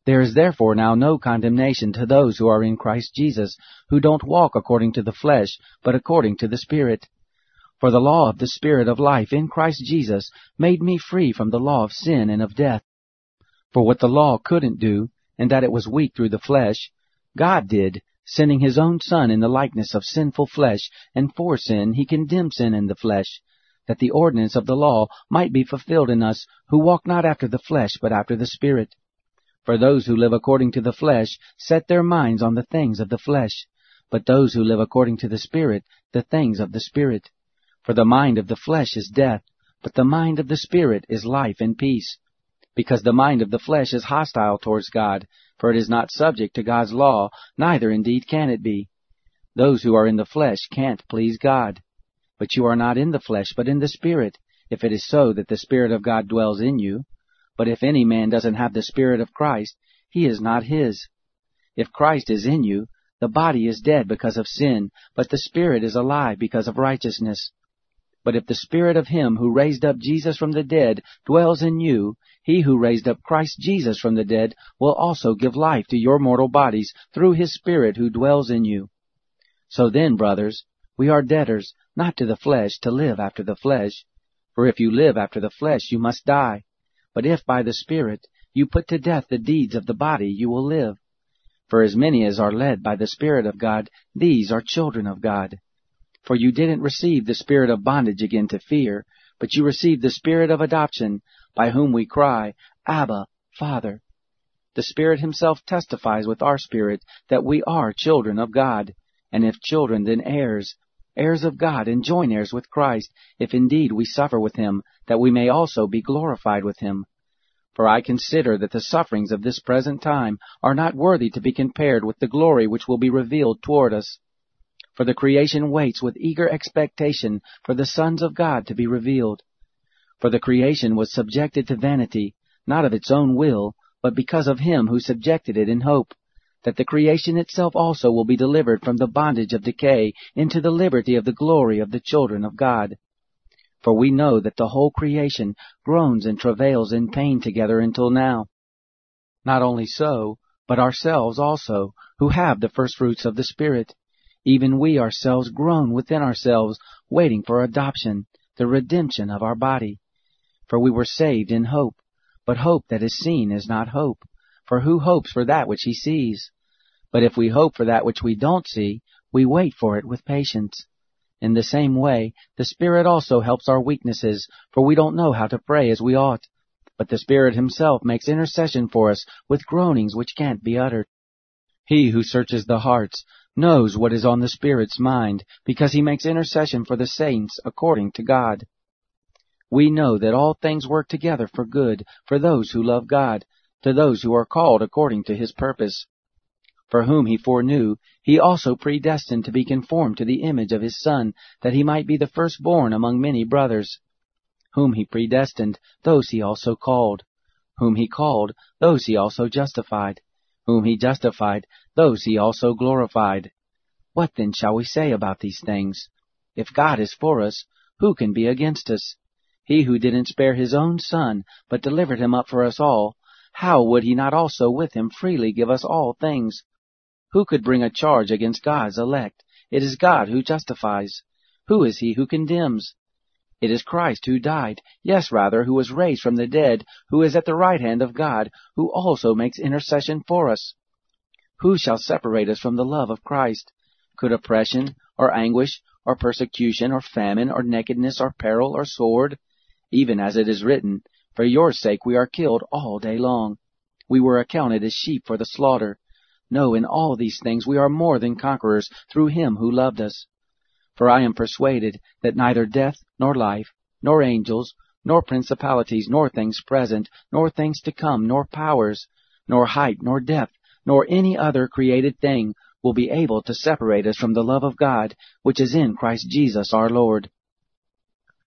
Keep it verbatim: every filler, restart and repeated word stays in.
There is therefore now no condemnation to those who are in Christ Jesus, who don't walk according to the flesh, but according to the Spirit. For the law of the Spirit of life in Christ Jesus made me free from the law of sin and of death. For what the law couldn't do, and that it was weak through the flesh, God did, sending his own Son in the likeness of sinful flesh, and for sin he condemned sin in the flesh, that the ordinance of the law might be fulfilled in us, who walk not after the flesh, but after the Spirit. For those who live according to the flesh set their minds on the things of the flesh, but those who live according to the Spirit, the things of the Spirit. For the mind of the flesh is death, but the mind of the Spirit is life and peace. Because the mind of the flesh is hostile towards God, for it is not subject to God's law, neither indeed can it be. Those who are in the flesh can't please God. But you are not in the flesh, but in the Spirit, if it is so that the Spirit of God dwells in you. But if any man doesn't have the Spirit of Christ, he is not his. If Christ is in you, the body is dead because of sin, but the Spirit is alive because of righteousness. But if the Spirit of him who raised up Jesus from the dead dwells in you, he who raised up Christ Jesus from the dead will also give life to your mortal bodies through his Spirit who dwells in you. So then, brothers, we are debtors, not to the flesh, to live after the flesh. For if you live after the flesh, you must die. But if by the Spirit you put to death the deeds of the body, you will live. For as many as are led by the Spirit of God, these are children of God. For you didn't receive the spirit of bondage again to fear, but you received the Spirit of adoption, by whom we cry, Abba, Father. The Spirit himself testifies with our spirit that we are children of God, and if children, then heirs, heirs of God, and joint heirs with Christ, if indeed we suffer with him, that we may also be glorified with him. For I consider that the sufferings of this present time are not worthy to be compared with the glory which will be revealed toward us. For the creation waits with eager expectation for the sons of God to be revealed. For the creation was subjected to vanity, not of its own will, but because of him who subjected it in hope, that the creation itself also will be delivered from the bondage of decay into the liberty of the glory of the children of God. For we know that the whole creation groans and travails in pain together until now. Not only so, but ourselves also, who have the firstfruits of the Spirit, even we ourselves groan within ourselves, waiting for adoption, the redemption of our body. For we were saved in hope, but hope that is seen is not hope. For who hopes for that which he sees? But if we hope for that which we don't see, we wait for it with patience. In the same way, the Spirit also helps our weaknesses, for we don't know how to pray as we ought. But the Spirit himself makes intercession for us with groanings which can't be uttered. He who searches the hearts knows what is on the Spirit's mind, because he makes intercession for the saints according to God. We know that all things work together for good, for those who love God, to those who are called according to his purpose. For whom he foreknew, he also predestined to be conformed to the image of his Son, that he might be the firstborn among many brothers. Whom he predestined, those he also called. Whom he called, those he also justified. Whom he justified, those he also glorified. What then shall we say about these things? If God is for us, who can be against us? He who didn't spare his own Son, but delivered him up for us all, how would he not also with him freely give us all things? Who could bring a charge against God's elect? It is God who justifies. Who is he who condemns? It is Christ who died, yes, rather, who was raised from the dead, who is at the right hand of God, who also makes intercession for us. Who shall separate us from the love of Christ? Could oppression, or anguish, or persecution, or famine, or nakedness, or peril, or sword? Even as it is written, For your sake we are killed all day long. We were accounted as sheep for the slaughter. No, in all these things we are more than conquerors through him who loved us. For I am persuaded that neither death, nor life, nor angels, nor principalities, nor things present, nor things to come, nor powers, nor height, nor depth, nor any other created thing will be able to separate us from the love of God, which is in Christ Jesus our Lord.